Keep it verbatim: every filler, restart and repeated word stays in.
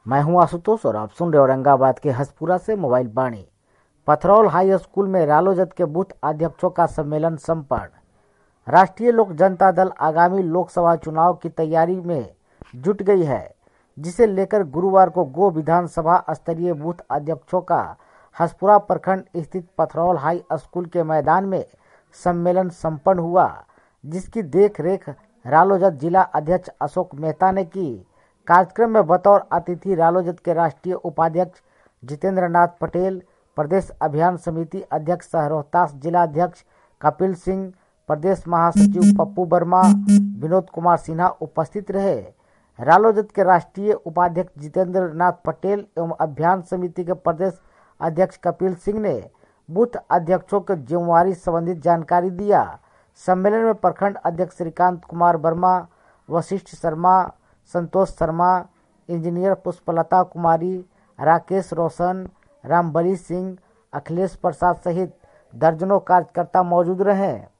मैं हूं आशुतोष और आप सुन रहे औरंगाबाद के हसपुरा से mobile Vani. Pathraul high school में रालोजद के बूथ अध्यक्षों का सम्मेलन संपन्न। राष्ट्रीय लोक जनता दल आगामी लोकसभा चुनाव की तैयारी में जुट गई है, जिसे लेकर गुरुवार को गो विधानसभा स्तरीय बूथ अध्यक्षों का हसपुरा प्रखंड स्थित पथरौल हाई स्कूल के मैदान में सम्मेलन संपन्न हुआ, जिसकी देखरेख रालोजद जिला अध्यक्ष अशोक मेहता ने की। कार्यक्रम में बतौर अतिथि रालोजद के राष्ट्रीय उपाध्यक्ष जितेंद्र नाथ पटेल, प्रदेश अभियान समिति अध्यक्ष सह रोहतास जिला अध्यक्ष कपिल सिंह, प्रदेश महासचिव पप्पू वर्मा, विनोद कुमार सिन्हा उपस्थित रहे। रालोजद के राष्ट्रीय उपाध्यक्ष जितेंद्र नाथ पटेल एवं अभियान समिति के प्रदेश अध्यक्ष कपिल सिंह ने बूथ अध्यक्षों के जिम्मेवारी संबंधित जानकारी दिया। सम्मेलन में प्रखंड अध्यक्ष श्रीकांत कुमार वर्मा, वशिष्ठ शर्मा, संतोष शर्मा, इंजीनियर पुष्पलता कुमारी, राकेश रोशन, रामबली सिंह, अखिलेश प्रसाद सहित दर्जनों कार्यकर्ता मौजूद रहे।